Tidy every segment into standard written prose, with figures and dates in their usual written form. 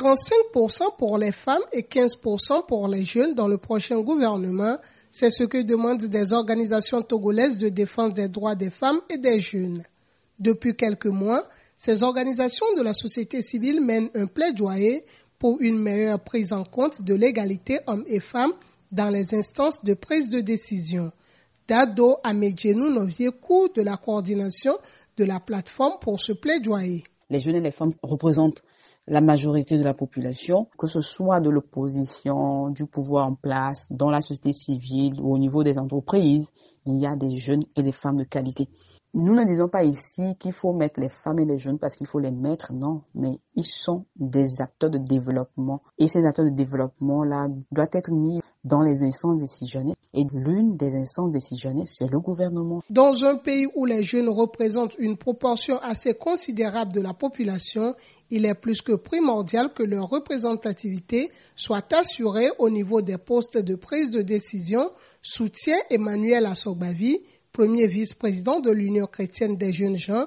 35% pour les femmes et 15% pour les jeunes dans le prochain gouvernement, c'est ce que demandent des organisations togolaises de défense des droits des femmes et des jeunes. Depuis quelques mois, ces organisations de la société civile mènent un plaidoyer pour une meilleure prise en compte de l'égalité hommes et femmes dans les instances de prise de décision. Dado Amedjenou Noviekou de la coordination de la plateforme pour ce plaidoyer. Les jeunes et les femmes représentent la majorité de la population, que ce soit de l'opposition, du pouvoir en place, dans la société civile ou au niveau des entreprises, il y a des jeunes et des femmes de qualité. Nous ne disons pas ici qu'il faut mettre les femmes et les jeunes parce qu'il faut les mettre, non, mais ils sont des acteurs de développement et ces acteurs de développement-là doivent être mis dans les instances décisionnaires et l'une des instances décisionnaires, c'est le gouvernement. Dans un pays où les jeunes représentent une proportion assez considérable de la population, il est plus que primordial que leur représentativité soit assurée au niveau des postes de prise de décision, soutient Emmanuel Asogbavi, premier vice-président de l'Union chrétienne des jeunes gens,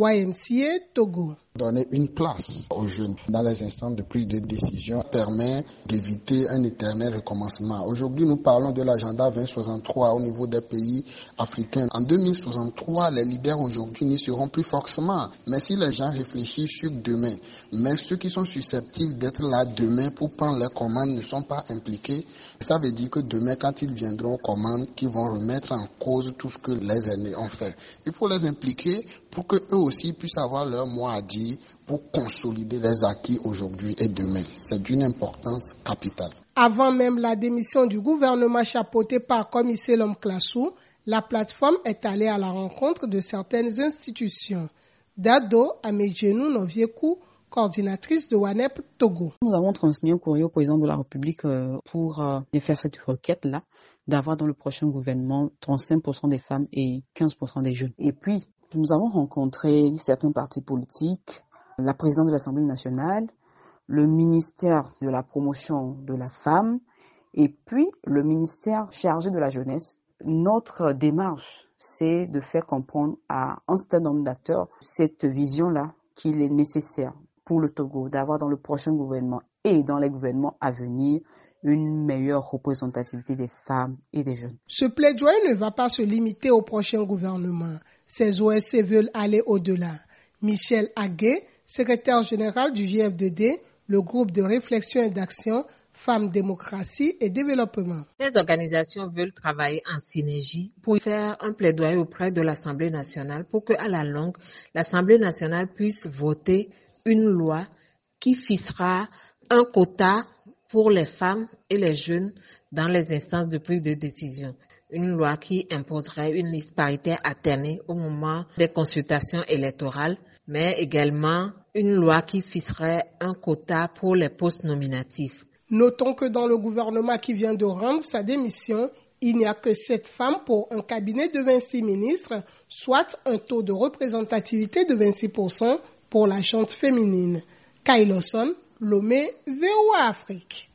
YMCA Togo. Donner une place aux jeunes dans les instances de prise de décision permet d'éviter un éternel recommencement. Aujourd'hui, nous parlons de l'agenda 2063 au niveau des pays africains. En 2063, les leaders aujourd'hui n'y seront plus forcément. Mais si les gens réfléchissent sur demain, mais ceux qui sont susceptibles d'être là demain pour prendre les commandes ne sont pas impliqués, ça veut dire que demain, quand ils viendront aux commandes, qu'ils vont remettre en cause tout ce que les aînés ont fait. Il faut les impliquer pour qu'eux aussi puissent avoir leur mot à dire pour consolider les acquis aujourd'hui et demain. C'est d'une importance capitale. Avant même la démission du gouvernement chapeauté par Commissaire Lom Klassou, la plateforme est allée à la rencontre de certaines institutions. Dado Amedjenou Noviekou, coordinatrice de WANEP Togo. Nous avons transmis un courrier au président de la République pour faire cette requête-là, d'avoir dans le prochain gouvernement 35% des femmes et 15% des jeunes. Et puis, nous avons rencontré certains partis politiques, la présidente de l'Assemblée nationale, le ministère de la promotion de la femme et puis le ministère chargé de la jeunesse. Notre démarche, c'est de faire comprendre à un certain nombre d'acteurs cette vision-là qu'il est nécessaire pour le Togo d'avoir dans le prochain gouvernement et dans les gouvernements à venir une meilleure représentativité des femmes et des jeunes. Ce plaidoyer ne va pas se limiter au prochain gouvernement. Ces OSC veulent aller au-delà. Michel Aguet, secrétaire général du JF2D, le groupe de réflexion et d'action Femmes, Démocratie et Développement. Les organisations veulent travailler en synergie pour faire un plaidoyer auprès de l'Assemblée nationale pour qu'à la longue, l'Assemblée nationale puisse voter une loi qui fixera un quota pour les femmes et les jeunes dans les instances de prise de décision. Une loi qui imposerait une liste paritaire alternée au moment des consultations électorales, mais également une loi qui fixerait un quota pour les postes nominatifs. Notons que dans le gouvernement qui vient de rendre sa démission, il n'y a que 7 femmes pour un cabinet de 26 ministres, soit un taux de représentativité de 26% pour la gente féminine. Kyle Lawson, Lomé, VOA Afrique.